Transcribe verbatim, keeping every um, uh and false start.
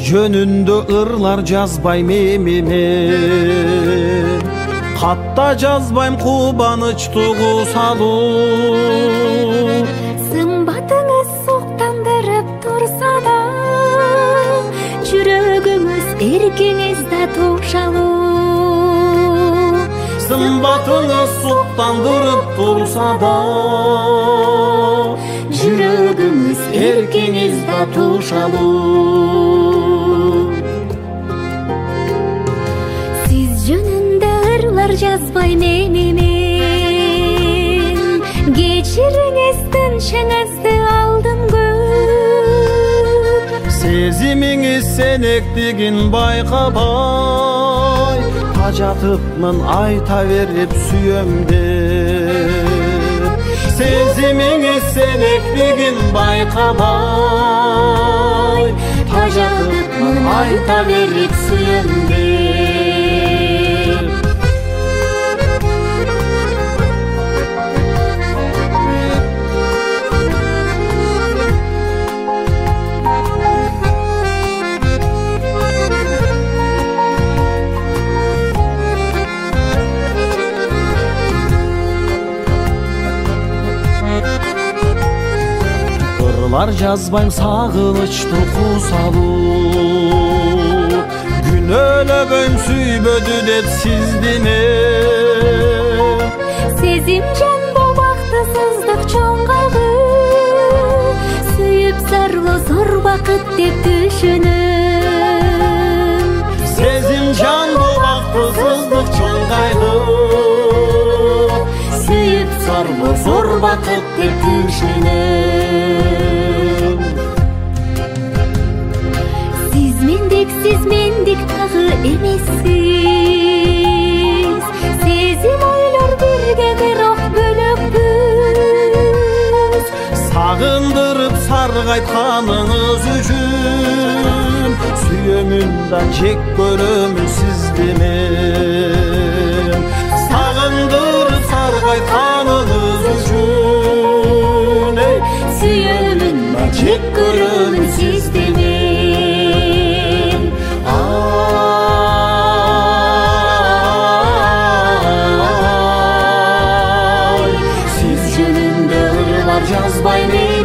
жөнүндө ырлар жазбайм эмиме, катта жазбайм кубанычтуу салуу. Сымбатыңыз суктандырып турса да, жүрөгүңүз эркиңиз да тушалуу. Сымбатыңыз суктандырып турса да, жүрөгүңүз эркиңиз да тушалуу. Сиз жөнүндө ырлар жазбайм эмимен, кечириңиз тынчыңызды алдым көп. Сезимиңиз сенектигин байкабай, тажатыпмын айта берип сүйөм деп. Сезимиңиз сенектигин байкабай, тажатыпмын айта берип сүйөм деп. Ырлар жазбайм сагынычтуу салуу, күнөөлөгөйм сүйбөдү деп сиздине. Сезим жан бул бактысыздык чоң кайгы, сүйүп зарлоо зор бакыт деп түшүнөм. Сезим жан бул бактысыздык чоң кайгы, сүйүп зарлоо зор бакыт деп түшүнөм. Сиз мендик, сиз мендик тагы эмессиз. Сезим ойлор бирге бирок бөлөкпүз. Сагындырып саргайтканыңыз үчүн, сүйөмүн да жек көрөмүн сизди мен. Сагындырып саргайтканыңыз үчүн, сүйөмүн да жек көрөмүн сизди мен. Ай, сиз жөнүндө ырлар жазбайм